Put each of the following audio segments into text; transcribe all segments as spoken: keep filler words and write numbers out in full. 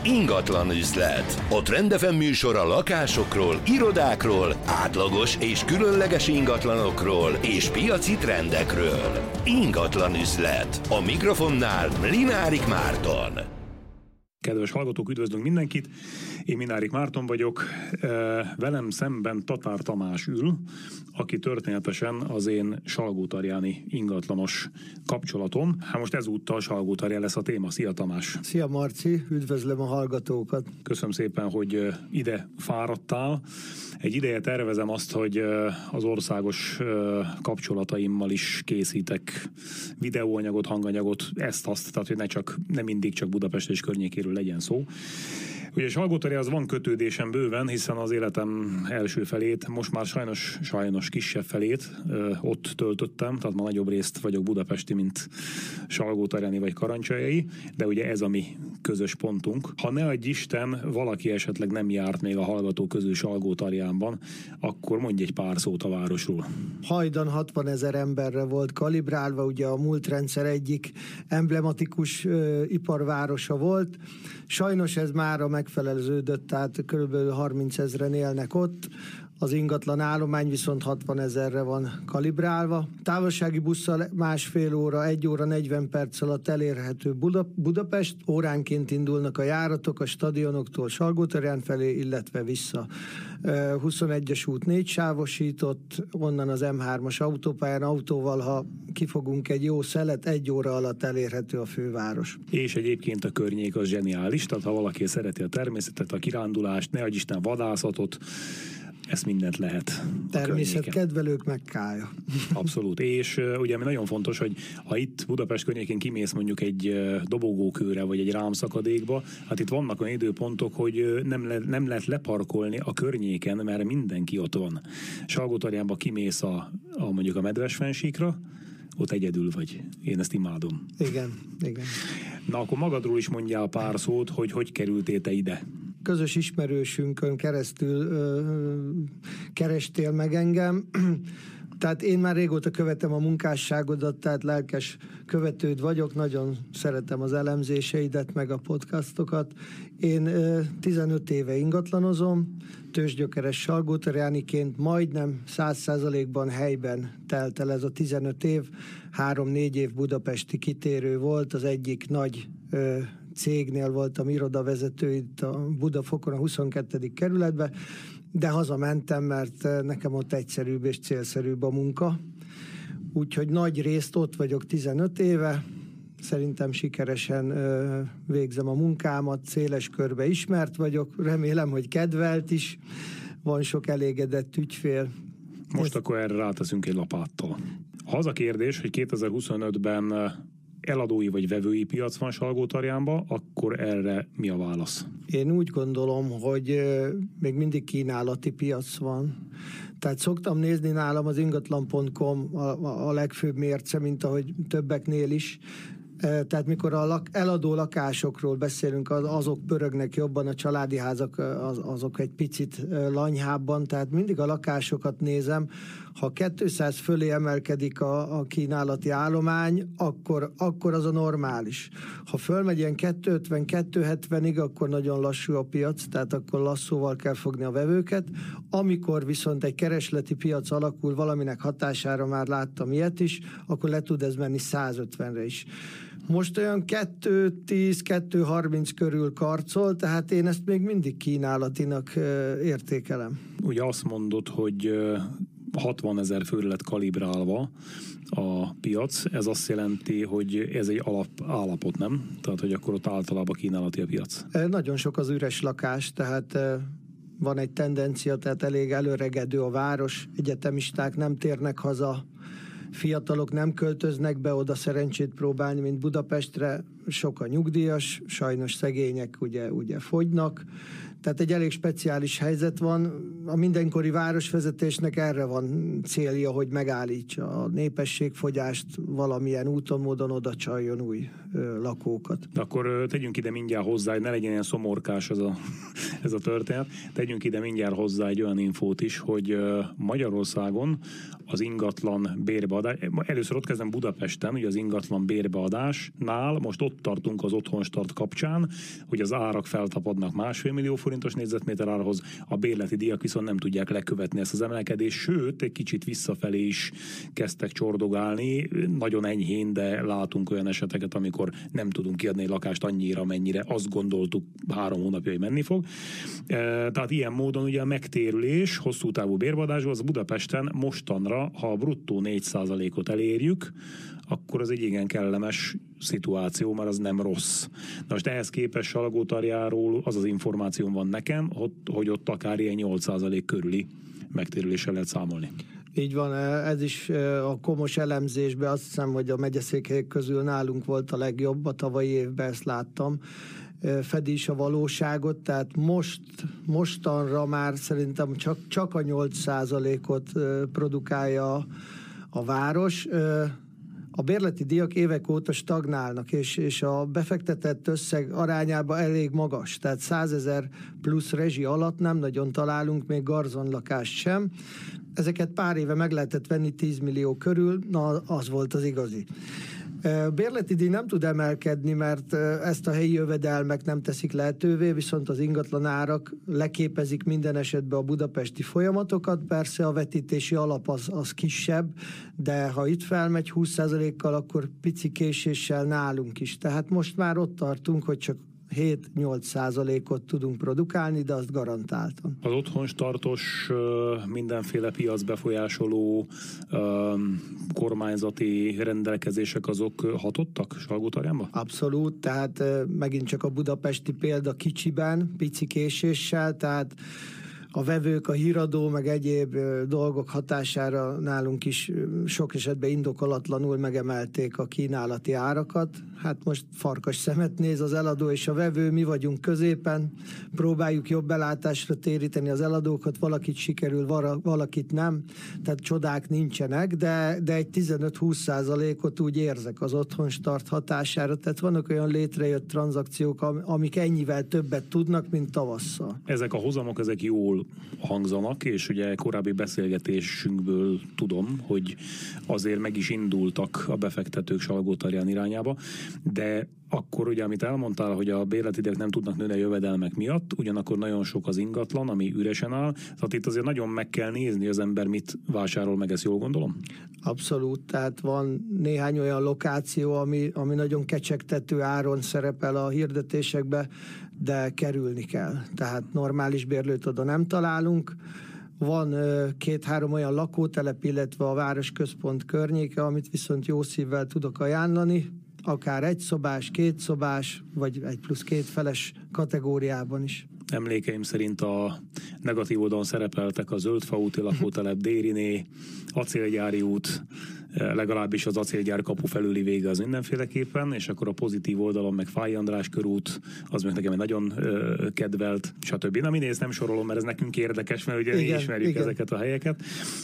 Ingatlan üzlet. A Trend ef em műsor a lakásokról, irodákról, átlagos és különleges ingatlanokról és piaci trendekről. Ingatlan üzlet. A mikrofonnál Mlinárik Márton. Kedves hallgatók, üdvözlünk mindenkit! Én Mlinárik Márton vagyok. Velem szemben Tatár Tamás ül, aki történetesen az én salgótarjáni ingatlanos kapcsolatom. Hát most ezúttal Salgótarján lesz a téma. Szia Tamás! Szia Marci, üdvözlöm a hallgatókat! Köszönöm szépen, hogy ide fáradtál. Egy ideje tervezem azt, hogy az országos kapcsolataimmal is készítek videóanyagot, hanganyagot, ezt-azt, tehát hogy ne, csak, nem mindig csak Budapest és környékéről legyen szó. Ugye Salgótarjához van kötődésem bőven, hiszen az életem első felét, most már sajnos, sajnos kisebb felét ö, ott töltöttem, tehát ma nagyobb részt vagyok budapesti, mint salgótarjáni vagy karancsajai, de ugye ez a mi közös pontunk. Ha ne adj Isten, valaki esetleg nem járt még a hallgató közül Salgótarjánban, akkor mondj egy pár szót a városról. Hajdan hatvanezer emberre volt kalibrálva, ugye a múlt rendszer egyik emblematikus ö, iparvárosa volt. Sajnos ez mára megfelelőződött, tehát körülbelül harmincezren élnek ott, az ingatlan állomány viszont hatvanezerre van kalibrálva. Távolsági busszal másfél óra, egy óra negyven perc alatt elérhető Buda- Budapest, óránként indulnak a járatok a stadionoktól Salgótarján felé, illetve vissza. huszonegyes út négy sávosított, onnan az em hármas autópályán autóval, ha kifogunk egy jó szelet, egy óra alatt elérhető a főváros. És egyébként a környék az zseniális, tehát ha valaki szereti a természetet, a kirándulást, ne adj Isten vadászatot, ezt mindent lehet. Természetkedvelők Mekkája. Abszolút. És uh, ugye ami nagyon fontos, hogy ha itt Budapest környékén kimész mondjuk egy uh, dobogókőre, vagy egy rámszakadékba, hát itt vannak olyan időpontok, hogy uh, nem, le, nem lehet leparkolni a környéken, mert mindenki ott van. Salgótarjánba kimész a, a mondjuk a Medvesfennsíkra, ott egyedül vagy. Én ezt imádom. Igen, igen. Na akkor magadról is mondjál pár szót, hogy hogy kerültél te ide? Közös ismerősünkön keresztül ö, kerestél meg engem. Tehát én már régóta követem a munkásságodat, tehát lelkes követőd vagyok, nagyon szeretem az elemzéseidet, meg a podcastokat. Én ö, tizenöt éve ingatlanozom, tőzsgyökeres salgótarjániként, majdnem száz százalékban helyben telt el ez a tizenöt év, három-négy év budapesti kitérő volt, az egyik nagy ö, cégnél voltam irodavezető itt a Budafokon, a huszonkettedik kerületben, de hazamentem, mert nekem ott egyszerűbb és célszerűbb a munka. Úgyhogy nagy részt ott vagyok tizenöt éve, szerintem sikeresen ö, végzem a munkámat, széles körbe ismert vagyok, remélem, hogy kedvelt is, van sok elégedett ügyfél. Most Ez... akkor erre ráteszünk egy lapáttal. Ha az a kérdés, hogy kétezer-huszonötben eladói vagy vevői piac van Salgótarjánban, akkor erre mi a válasz? Én úgy gondolom, hogy még mindig kínálati piac van. Tehát szoktam nézni nálam az ingatlan pont com a, a legfőbb mérce, mint ahogy többeknél is. Tehát mikor a lak, eladó lakásokról beszélünk, az, azok pörögnek jobban, a családi házak az, azok egy picit lanyhábban, tehát mindig a lakásokat nézem. Ha kétszáz fölé emelkedik a, a kínálati állomány, akkor, akkor az a normális. Ha fölmegy ilyen kétszázötven kétszázhetvenig, akkor nagyon lassú a piac, tehát akkor lasszóval kell fogni a vevőket. Amikor viszont egy keresleti piac alakul, valaminek hatására már láttam ilyet is, akkor le tud ez menni százötvenre is. Most olyan kétszáztíz kétszázharminc körül karcol, tehát én ezt még mindig kínálatinak értékelem. Ugye azt mondod, hogy hatvanezer főre lett kalibrálva a piac, ez azt jelenti, hogy ez egy alap állapot, nem? Tehát, hogy akkor ott általában kínálati a piac. Nagyon sok az üres lakás, tehát van egy tendencia, tehát elég előregedő a város, egyetemisták nem térnek haza, fiatalok nem költöznek be oda szerencsét próbálni, mint Budapestre, sok a nyugdíjas, sajnos szegények ugye, ugye fogynak, tehát egy elég speciális helyzet van. A mindenkori városvezetésnek erre van célja, hogy megállítsa a népességfogyást, valamilyen úton, módon oda csaljon új ö, lakókat. De akkor ö, tegyünk ide mindjárt hozzá, hogy ne legyen ilyen szomorkás ez a, ez a történet, tegyünk ide mindjárt hozzá egy olyan infót is, hogy ö, Magyarországon az ingatlan bérbeadás, először ott kezdem Budapesten, ugye az ingatlan bérbeadásnál, most ott ott tartunk az otthonstart kapcsán, hogy az árak feltapadnak másfél millió forintos négyzetméter árhoz, a bérleti díjak viszont nem tudják lekövetni ezt az emelkedést, sőt, egy kicsit visszafelé is kezdtek csordogálni, nagyon enyhén, de látunk olyan eseteket, amikor nem tudunk kiadni egy lakást annyira, mennyire azt gondoltuk három hónapja, hogy menni fog. Tehát ilyen módon ugye a megtérülés hosszú távú bérbadásból az Budapesten mostanra, ha a bruttó négy százalékot elérjük, akkor az egy igen kellemes szituáció, mert az nem rossz. Na most ehhez képest Salgótarjáról az az információm van nekem, hogy ott akár ilyen nyolc százalék körüli megtérüléssel lehet számolni. Így van, ez is a komos elemzésben azt hiszem, hogy a megyeszékhelyek közül nálunk volt a legjobb, a tavalyi évben ezt láttam, fedi is a valóságot, tehát most, mostanra már szerintem csak, csak a nyolc százalékot produkálja a város. A bérleti díjak évek óta stagnálnak, és, és a befektetett összeg arányában elég magas, tehát százezer plusz rezsi alatt nem nagyon találunk még garzonlakást sem. Ezeket pár éve meg lehetett venni tíz millió körül, na az volt az igazi. Bérleti díj nem tud emelkedni, mert ezt a helyi jövedelmek nem teszik lehetővé, viszont az ingatlan árak leképezik minden esetben a budapesti folyamatokat. Persze a vetítési alap az, az kisebb, de ha itt felmegy húsz százalékkal, akkor pici késéssel nálunk is. Tehát most már ott tartunk, hogy csak hét-nyolc százalékot tudunk produkálni, de azt garantáltan. Az otthonstartos mindenféle piac befolyásoló kormányzati rendelkezések azok hatottak Salgótarjánba? Abszolút, tehát megint csak a budapesti példa kicsiben, pici késéssel, tehát a vevők, a híradó, meg egyéb dolgok hatására nálunk is sok esetben indokolatlanul megemelték a kínálati árakat. Hát most farkas szemet néz az eladó és a vevő, mi vagyunk középen, próbáljuk jobb belátásra téríteni az eladókat, valakit sikerül, valakit nem, tehát csodák nincsenek, de, de egy tizenöt-húsz százalékot úgy érzek az otthonstart hatására, tehát vannak olyan létrejött tranzakciók, amik ennyivel többet tudnak, mint tavasszal. Ezek a hozamok, ezek jól hangzanak, és ugye korábbi beszélgetésünkből tudom, hogy azért meg is indultak a befektetők Salgótarján irányába, de akkor ugye, amit elmondtál, hogy a bérleti díjak nem tudnak nőni a jövedelmek miatt, ugyanakkor nagyon sok az ingatlan, ami üresen áll, tehát itt azért nagyon meg kell nézni, az ember mit vásárol meg, ezt jól gondolom? Abszolút, tehát van néhány olyan lokáció, ami, ami nagyon kecsegtető áron szerepel a hirdetésekbe, de kerülni kell. Tehát normális bérlőt oda nem találunk. Van két-három olyan lakótelep, illetve a városközpont környéke, amit viszont jó szívvel tudok ajánlani, akár egy szobás, két szobás, vagy egy plusz két feles kategóriában is. Emlékeim szerint a negatív oldalon szerepeltek a Zöldfa úti lakótelep, Dériné, Acélgyári út, legalábbis az acélgyár kapu felüli vége az mindenféleképpen, és akkor a pozitív oldalon meg Fáy András körút, az meg nekem egy nagyon ö, kedvelt, stb. Na mindegy, nem sorolom, mert ez nekünk érdekes, mert ugye igen, mi ismerjük igen. ezeket a helyeket,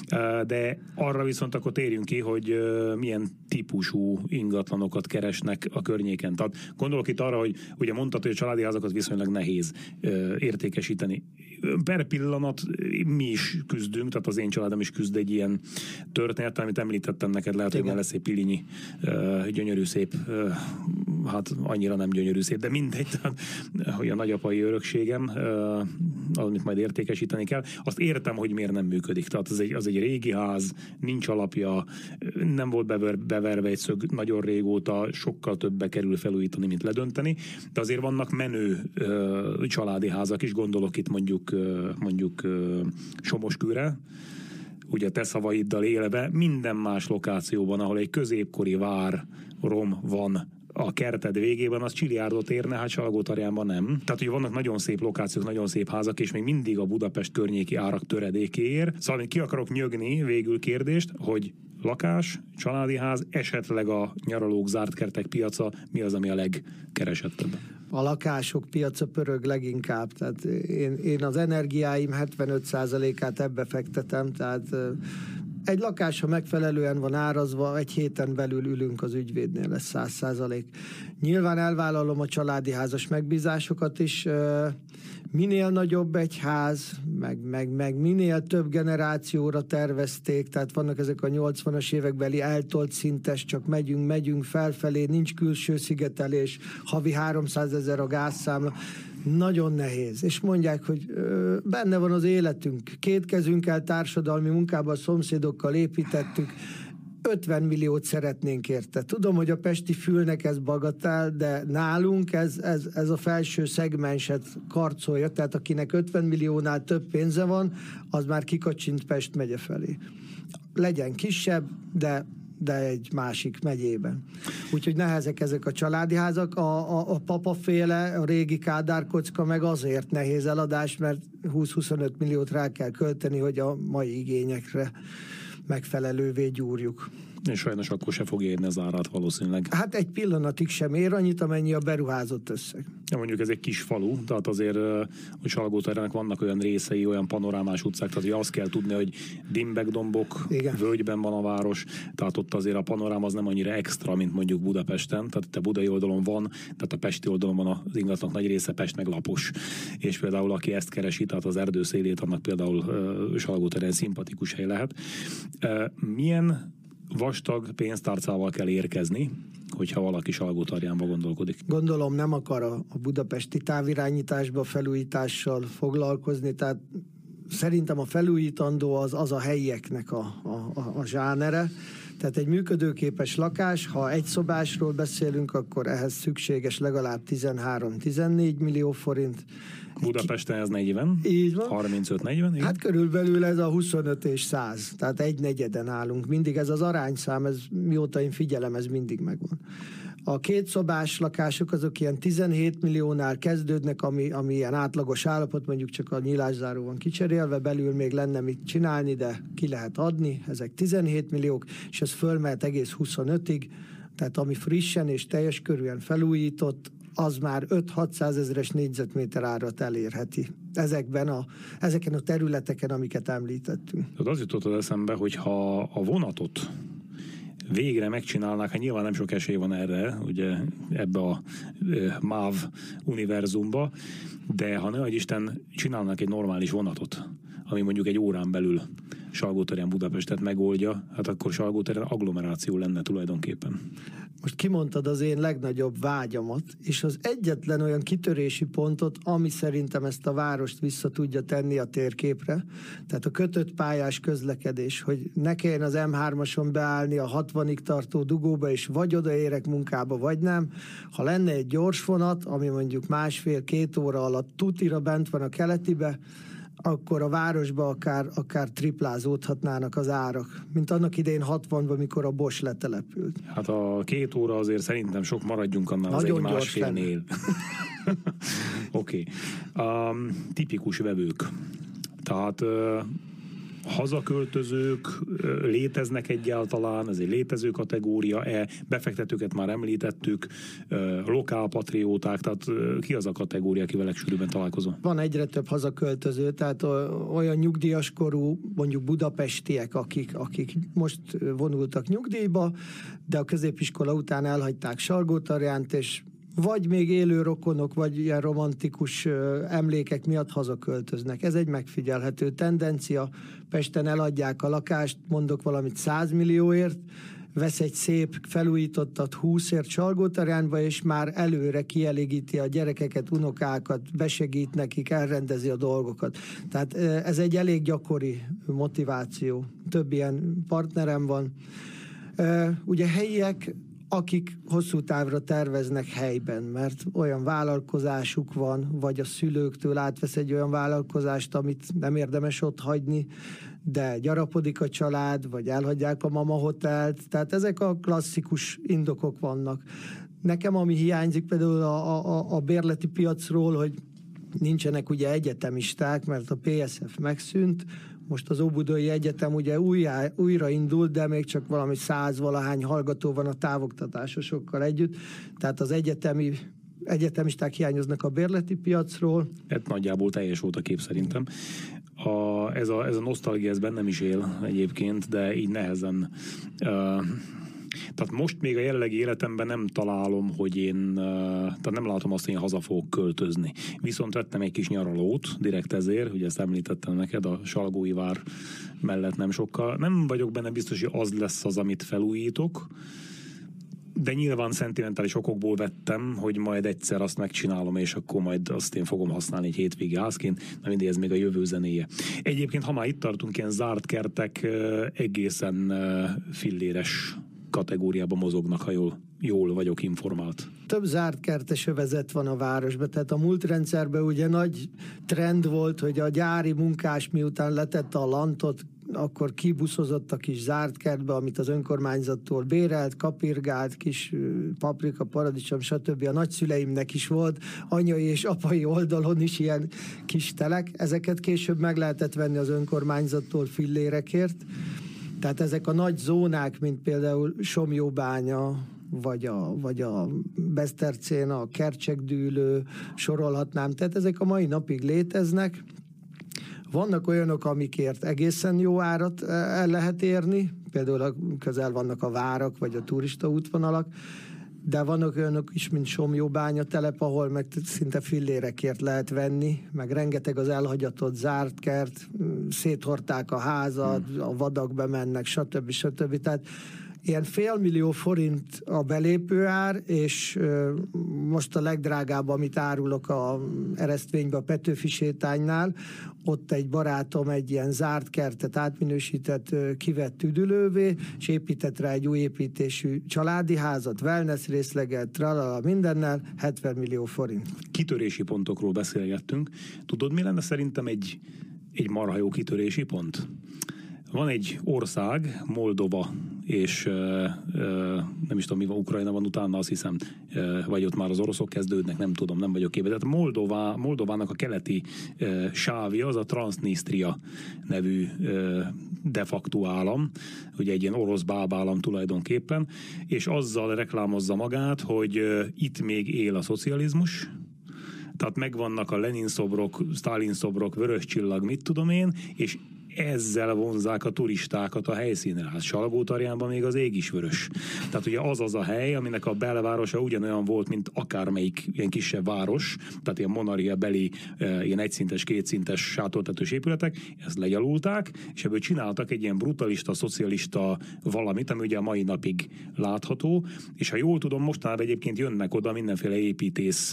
de arra viszont akkor térjünk ki, hogy milyen típusú ingatlanokat keresnek a környéken. Tehát gondolok itt arra, hogy ugye mondtad, hogy a családi házakat viszonylag nehéz értékesíteni. Per pillanat mi is küzdünk, tehát az én családom is küzd egy ilyen történet, amit említettem neked, lehet, hogy lesz egy Pilinyi uh, gyönyörű szép, uh, hát annyira nem gyönyörű szép, de mindegy, tehát, hogy a nagyapai örökségem, uh, amit majd értékesíteni kell, azt értem, hogy miért nem működik. Tehát az egy, az egy régi ház, nincs alapja, nem volt bever, beverve egy szög nagyon régóta, sokkal többbe kerül felújítani, mint ledönteni, de azért vannak menő uh, családi házak is, gondolok itt mondjuk, uh, mondjuk uh, Somoskőre, ugye te szavaiddal élve, minden más lokációban, ahol egy középkori vár, rom van a kerted végében, az csiliárdot érne, hát Salgótarjánban nem. Tehát, hogy vannak nagyon szép lokációk, nagyon szép házak, és még mindig a Budapest környéki árak töredékéért. Szóval ki akarok nyögni végül kérdést, hogy lakás, családi ház, esetleg a nyaralók, zárt kertek piaca, mi az, ami a legkeresettebb? A lakások piaca pörög leginkább, tehát én, én az energiáim hetvenöt százalékát ebbe fektetem, tehát Egy lakás, ha megfelelően van árazva, egy héten belül ülünk az ügyvédnél, lesz száz százalék. Nyilván elvállalom a családi házas megbízásokat is. Minél nagyobb egy ház, meg, meg, meg minél több generációra tervezték, tehát vannak ezek a nyolcvanas évekbeli eltolt szintes, csak megyünk, megyünk felfelé, nincs külső szigetelés, havi háromszázezer a gázszámla. Nagyon nehéz. És mondják, hogy ö, benne van az életünk. Két kezünkkel társadalmi munkában a szomszédokkal építettük, ötven milliót szeretnénk érte. Tudom, hogy a pesti fülnek ez bagatell, de nálunk ez, ez, ez a felső szegmenset karcolja, tehát akinek ötven milliónál több pénze van, az már kikacsint Pest megye felé. Legyen kisebb, de de egy másik megyében. Úgyhogy nehezek ezek a családi házak. A, a, a papaféle, a régi kádárkocka meg azért nehéz eladás, mert húsz-huszonöt milliót rá kell költeni, hogy a mai igényekre megfelelővé gyúrjuk. És sajnos akkor se fogja érni az árát valószínűleg. Hát egy pillanatig sem ér annyit, amennyi a beruházott összeg. Ja, mondjuk ez egy kis falu, tehát azért, hogy Salgótarjának vannak olyan részei, olyan panorámás utcák, tehát hogy azt kell tudni, hogy dimbek-dombok, igen, völgyben van a város, tehát ott azért a panorám az nem annyira extra, mint mondjuk Budapesten, tehát itt a budai oldalon van, tehát a pesti oldalon van az ingatlanak nagy része, Pest meg lapos. És például aki ezt keresi, tehát az erdő szélét, annak például uh, Salgótarján szimpatikus hely lehet. Uh, milyen vastag pénztárcával kell érkezni, hogyha valaki Salgótarjánba gondolkodik? Gondolom nem akar a, a budapesti távirányításba felújítással foglalkozni, tehát szerintem a felújítandó az, az a helyieknek a, a, a, a zsánere. Tehát egy működőképes lakás, ha egy szobásról beszélünk, akkor ehhez szükséges legalább tizenhárom-tizennégy millió forint. Budapesten ez negyven? Így van. harmincöt-negyven? Igen? Hát körülbelül ez a huszonöt és száz, tehát egy negyeden állunk. Mindig ez az arányszám, ez mióta én figyelem, ez mindig megvan. A kétszobás lakások azok ilyen tizenhét milliónál kezdődnek, ami, ami ilyen átlagos állapot, mondjuk csak a nyilászáró van kicserélve, belül még lenne mit csinálni, de ki lehet adni, ezek tizenhét milliók, és ez fölmehet egész huszonötig, tehát ami frissen és teljes körűen felújított, az már öt-hatszázezeres négyzetméter árat elérheti. Ezekben a, ezeken a területeken, amiket említettünk. Az jutott az eszembe, hogy ha a vonatot végre megcsinálnák, hát nyilván nem sok esély van erre, ugye ebbe a e, MÁV univerzumba, de ha ne Isten csinálnak egy normális vonatot, ami mondjuk egy órán belül Salgótarján Budapestet megoldja, hát akkor Salgótarján agglomeráció lenne tulajdonképpen. Most kimondtad az én legnagyobb vágyamat, és az egyetlen olyan kitörési pontot, ami szerintem ezt a várost vissza tudja tenni a térképre, tehát a kötött pályás közlekedés, hogy ne kelljen az em hármason beállni a hatvanig tartó dugóba, és vagy odaérek munkába, vagy nem. Ha lenne egy gyors vonat, ami mondjuk másfél-két óra alatt tutira bent van a keletibe, akkor a városba akár, akár triplázódhatnának az árak, mint annak idején hatvanban, mikor a Bosch letelepült. Hát a két óra azért szerintem sok, maradjunk annál az egy másfélnél. Oké. Okay. Um, tipikus vevők. Tehát uh, hazaköltözők uh, léteznek egyáltalán, ez egy létező kategória-e, befektetőket már említettük, uh, lokálpatrióták, tehát uh, ki az a kategória, akivel legsűrűbben találkozom? Van egyre több hazaköltöző, tehát olyan nyugdíjaskorú, mondjuk budapestiek, akik, akik most vonultak nyugdíjba, de a középiskola után elhagyták Salgótarjánt, és vagy még élő rokonok, vagy ilyen romantikus emlékek miatt hazaköltöznek. Ez egy megfigyelhető tendencia. Pesten eladják a lakást, mondok valamit száz millióért, vesz egy szép felújítottat húszért Salgótarjánba, és már előre kielégíti a gyerekeket, unokákat, besegít nekik, elrendezi a dolgokat. Tehát ez egy elég gyakori motiváció. Több ilyen partnerem van. Ugye helyiek, akik hosszú távra terveznek helyben, mert olyan vállalkozásuk van, vagy a szülőktől átvesz egy olyan vállalkozást, amit nem érdemes ott hagyni, de gyarapodik a család, vagy elhagyják a mama hotelt, tehát ezek a klasszikus indokok vannak. Nekem ami hiányzik például a, a, a bérleti piacról, hogy nincsenek ugye egyetemisták, mert a pé es ef megszűnt, most az Óbudai Egyetem ugye újjá, újra indult, de még csak valami százvalahány hallgató van a távoktatásosokkal együtt, tehát az egyetemi egyetemisták hiányoznak a bérleti piacról. Ez nagyjából teljes volt a kép szerintem. a, ez, a, ez a nosztalgia, ez bennem is él egyébként, de így nehezen. Uh, tehát most még a jelenlegi életemben nem találom, hogy én, uh, tehát nem látom azt, hogy én haza fogok költözni. Viszont vettem egy kis nyaralót, direkt ezért, ugye ezt említettem neked, a Salgói vár mellett nem sokkal. Nem vagyok benne biztos, hogy az lesz az, amit felújítok, de nyilván szentimentális okokból vettem, hogy majd egyszer azt megcsinálom, és akkor majd azt én fogom használni egy hétvégi házként, na mindig ez még a jövő zenéje. Egyébként, ha már itt tartunk, ilyen zárt kertek egészen filléres kategóriában mozognak, ha jól, jól vagyok informált. Több zárt kertes övezet van a városban, tehát a múlt rendszerben ugye nagy trend volt, hogy a gyári munkás miután letette a lantot, akkor kibuszozott a kis zárt kertbe, amit az önkormányzattól bérelt, kapirgált, kis paprika, paradicsom, stb. A nagyszüleimnek is volt anyai és apai oldalon is ilyen kis telek. Ezeket később meg lehetett venni az önkormányzattól fillérekért. Tehát ezek a nagy zónák, mint például Somjóbánya, vagy a, vagy a Besztercén, a Kercsekdűlő, sorolhatnám. Tehát ezek a mai napig léteznek. Vannak olyanok, amikért egészen jó árat el lehet érni, például közel vannak a várak, vagy a turista útvonalak, de vannak olyanok is, mint Somjóbánya telep, ahol meg szinte fillérekért lehet venni, meg rengeteg az elhagyatott zárt kert, széthorták a házat, a vadak bemennek, stb. stb. Tehát ilyen félmillió forint a belépőár, és most a legdrágább, amit árulok a Eresztvénybe, a Petőfi sétánynál, ott egy barátom egy ilyen zárt kertet átminősített, kivett üdülővé, és épített rá egy új építésű családi házat, wellness részleget, tralala mindennel, hetven millió forint. Kitörési pontokról beszélgettünk. Tudod, mi lenne szerintem egy, egy marha jó kitörési pont? Van egy ország, Moldova, és uh, uh, nem is tudom, mi van, Ukrajna van utána, azt hiszem, uh, vagy ott már az oroszok kezdődnek, nem tudom, nem vagyok képbe. Tehát Moldova, Moldovának a keleti uh, sávja, az a Transnistria nevű uh, de facto állam, ugye egy ilyen orosz bábállam tulajdonképpen, és azzal reklámozza magát, hogy uh, itt még él a szocializmus, tehát megvannak a Lenin szobrok, Sztálin szobrok, vörös csillag, mit tudom én, és ezzel vonzák a turistákat a helyszínre. Hát Salgótarjánban még az ég is vörös. Tehát ugye az az a hely, aminek a belvárosa ugyanolyan volt, mint akármelyik ilyen kisebb város, tehát ilyen Monaria beli, ilyen egyszintes, kétszintes sátortetős épületek, ezt legyalulták, és ebből csináltak egy ilyen brutalista, szocialista valamit, ami ugye a mai napig látható, és ha jól tudom, mostanában egyébként jönnek oda mindenféle építész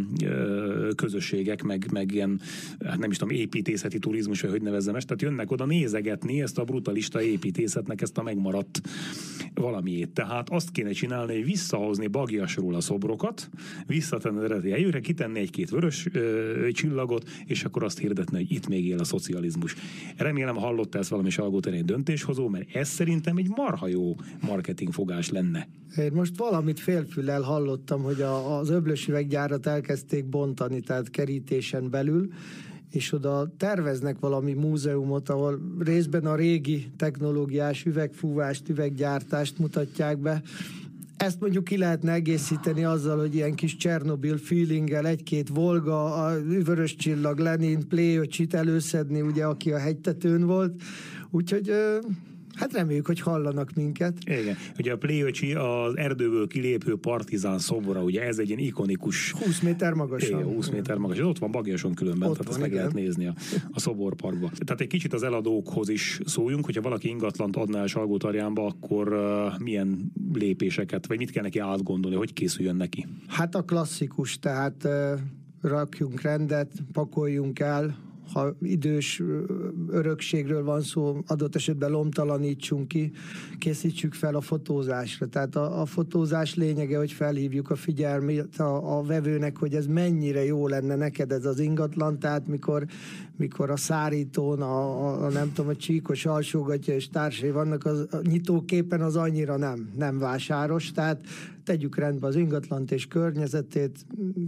közösségek, meg, meg ilyen, hát nem is tudom, építészeti turizmus, vagy hogy nevezzem ezt, tehát jönnek oda nézegetni ezt a brutalista építészetnek ezt a megmaradt valamiét. Tehát azt kéne csinálni, hogy visszahozni Bagyasról a szobrokat, visszatenni eredeti helyükre, kitenni egy-két vörös ö, csillagot, és akkor azt hirdetni, hogy itt még él a szocializmus. Remélem hallotta ezt valami Salgótarján döntéshozó, mert ez szerintem egy marha jó marketingfogás lenne. Én most valamit félfüllel hallottam, hogy a, az Öblös üveggyárat elkezdték bontani, tehát kerítésen belül, és oda terveznek valami múzeumot, ahol részben a régi technológiás üvegfúvást, üveggyártást mutatják be. Ezt mondjuk ki lehetne egészíteni azzal, hogy ilyen kis Csernobil feelinggel egy-két Volga, a vörös csillag, Lenin, Pléöcsit előszedni, ugye, aki a hegytetőn volt. Úgyhogy... Hát reméljük, hogy hallanak minket. Igen. Ugye a Pléöcsi az erdőből kilépő partizán szobra, ugye ez egy ilyen ikonikus... húsz méter magasan. Igen, húsz méter magas. Ez ott van Bagyason különben, ott tehát van, ezt meg igen. lehet nézni a, a szoborparkba. Tehát egy kicsit az eladókhoz is szóljunk, hogyha valaki ingatlant adná el Salgótarjánba, akkor uh, milyen lépéseket, vagy mit kell neki átgondolni, hogy készüljön neki? Hát a klasszikus, tehát uh, rakjunk rendet, pakoljunk el, ha idős örökségről van szó, adott esetben lomtalanítsunk ki, készítsük fel a fotózásra. Tehát a, a fotózás lényege, hogy felhívjuk a figyelmét a, a vevőnek, hogy ez mennyire jó lenne neked ez az ingatlan, tehát mikor, mikor a szárítón, a, a, a nem tudom, a csíkos alsógatja és társai vannak, az, a nyitóképen az annyira nem, nem vásáros, tehát tegyük rendbe az ingatlant és környezetét,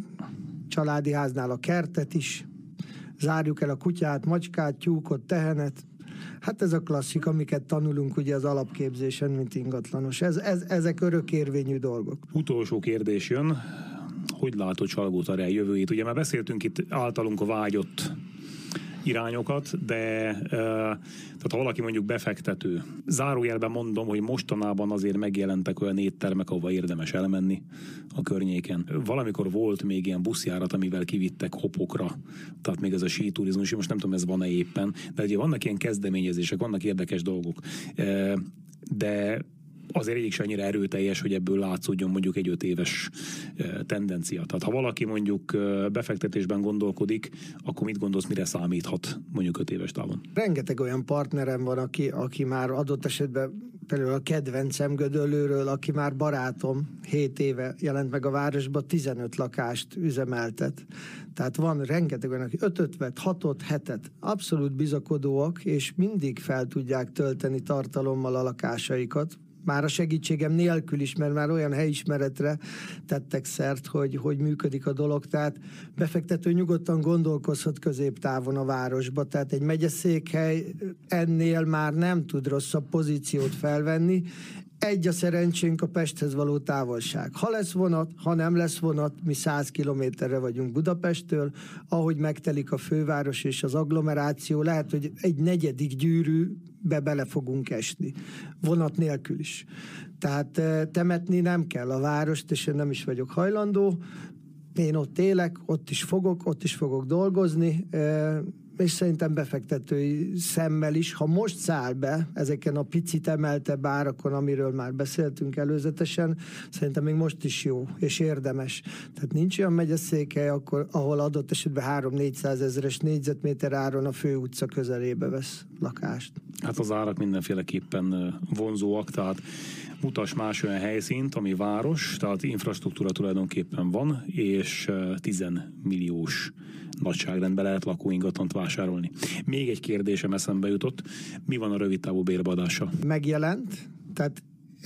családi háznál a kertet is, zárjuk el a kutyát, macskát, tyúkot, tehenet. Hát ez a klasszik, amiket tanulunk ugye az alapképzésen, mint ingatlanos. Ez, ez, ezek örökérvényű dolgok. Utolsó kérdés jön. Hogy látod Salgótarján jövőjét? Ugye már beszéltünk itt általunk a vágyott irányokat, de tehát ha valaki mondjuk befektető, zárójelben mondom, hogy mostanában azért megjelentek olyan éttermek, ahova érdemes elmenni a környéken. Valamikor volt még ilyen buszjárat, amivel kivittek Hopokra, tehát még ez a síturizmus, most nem tudom, ez van-e éppen, de ugye vannak ilyen kezdeményezések, vannak érdekes dolgok. De azért egyik se annyira erőteljes, hogy ebből látszódjon mondjuk egy öt éves tendencia. Tehát ha valaki mondjuk befektetésben gondolkodik, akkor mit gondolsz, mire számíthat mondjuk öt éves távon? Rengeteg olyan partnerem van, aki, aki már adott esetben például a kedvencem Gödöllőről, aki már barátom, hét éve jelent meg a városba, tizenöt lakást üzemeltet. Tehát van rengeteg olyan, aki ötöt vett, hatot, hetet, abszolút bizakodóak, és mindig fel tudják tölteni tartalommal a lakásaikat. Már a segítségem nélkül is, mert már olyan helyismeretre tettek szert, hogy, hogy működik a dolog. Tehát befektető nyugodtan gondolkozhat középtávon a városba. Tehát egy megyeszékhely ennél már nem tud rosszabb pozíciót felvenni. Egy a szerencsénk, a Pesthez való távolság. Ha lesz vonat, ha nem lesz vonat, mi száz kilométerre vagyunk Budapesttől, ahogy megtelik a főváros és az agglomeráció, lehet, hogy egy negyedik gyűrűbe bele fogunk esni. Vonat nélkül is. Tehát temetni nem kell a várost, és én nem is vagyok hajlandó. Én ott élek, ott is fogok, ott is fogok dolgozni, és szerintem befektetői szemmel is, ha most száll be ezeken a picit emeltebb árakon, amiről már beszéltünk előzetesen, szerintem még most is jó, és érdemes. Tehát nincs olyan megyeszékhely, akkor, ahol adott esetben három-négyszáz ezeres négyzetméter áron a főutca közelébe vesz lakást. Hát az árak mindenféleképpen vonzóak, tehát mutass más olyan helyszínt, ami város, tehát infrastruktúra tulajdonképpen van, és tíz milliós nagyságrendben lehet lakóingatlant vásárolni. Még egy kérdésem eszembe jutott, mi van a rövidtávú bérbeadással? Megjelent, tehát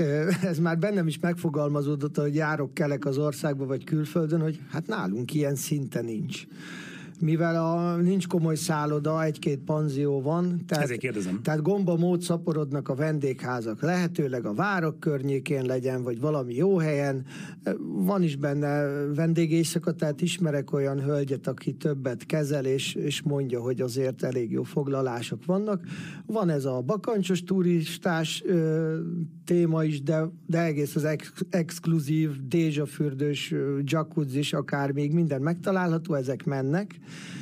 ez már bennem is megfogalmazódott, hogy járok, kelek az országba vagy külföldön, hogy hát nálunk ilyen szinte nincs. Mivel a, nincs komoly szálloda, egy-két panzió van. Tehát, Ezért kérdezem. Tehát gomba mód szaporodnak a vendégházak. Lehetőleg a várok környékén legyen, vagy valami jó helyen. Van is benne vendégéjszaka, tehát ismerek olyan hölgyet, aki többet kezel, és, és mondja, hogy azért elég jó foglalások vannak. Van ez a bakancsos turistás ö, téma is, de, de egész az ex, exkluzív, dézsafürdős, jacuzzis, akár még minden megtalálható, ezek mennek.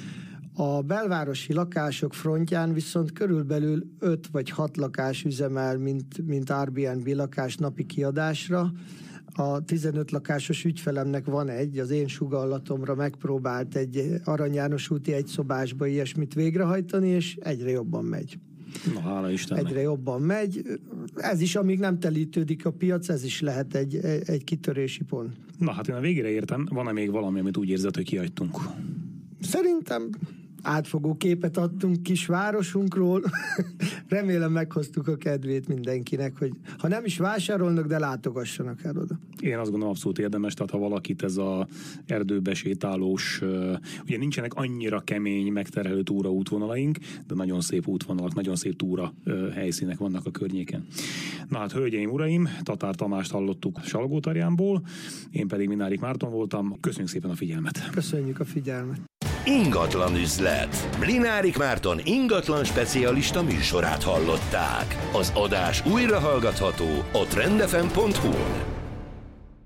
A belvárosi lakások frontján viszont körülbelül öt vagy hat lakás üzemel, mint, mint Airbnb lakás napi kiadásra. A tizenöt lakásos ügyfelemnek van egy, az én sugallatomra megpróbált egy Arany János úti egyszobásba ilyesmit végrehajtani, és egyre jobban megy. Na, hála Istennek. Egyre jobban megy. Ez is, amíg nem telítődik a piac, ez is lehet egy, egy kitörési pont. Na hát én a végére értem, van-e még valami, amit úgy érzed, hogy kihagytunk? Szerintem átfogó képet adtunk kisvárosunkról. Remélem meghoztuk a kedvét mindenkinek, hogy ha nem is vásárolnak, de látogassanak el oda. Én azt gondolom abszolút érdemes, tehát ha valakit ez a erdőbe sétálós, ugye nincsenek annyira kemény, megterhelő túra útvonalaink, de nagyon szép útvonalak, nagyon szép túra helyszínek vannak a környéken. Na hát, hölgyeim, uraim, Tatár Tamást hallottuk Salgótarjánból, én pedig Minárik Márton voltam. Köszönjük szépen a figyelmet. Köszönjük a figyelmet. Ingatlan üzlet. Mlinárik Márton ingatlan specialista műsorát hallották. Az adás újra hallgatható a trend f m pont hu-n.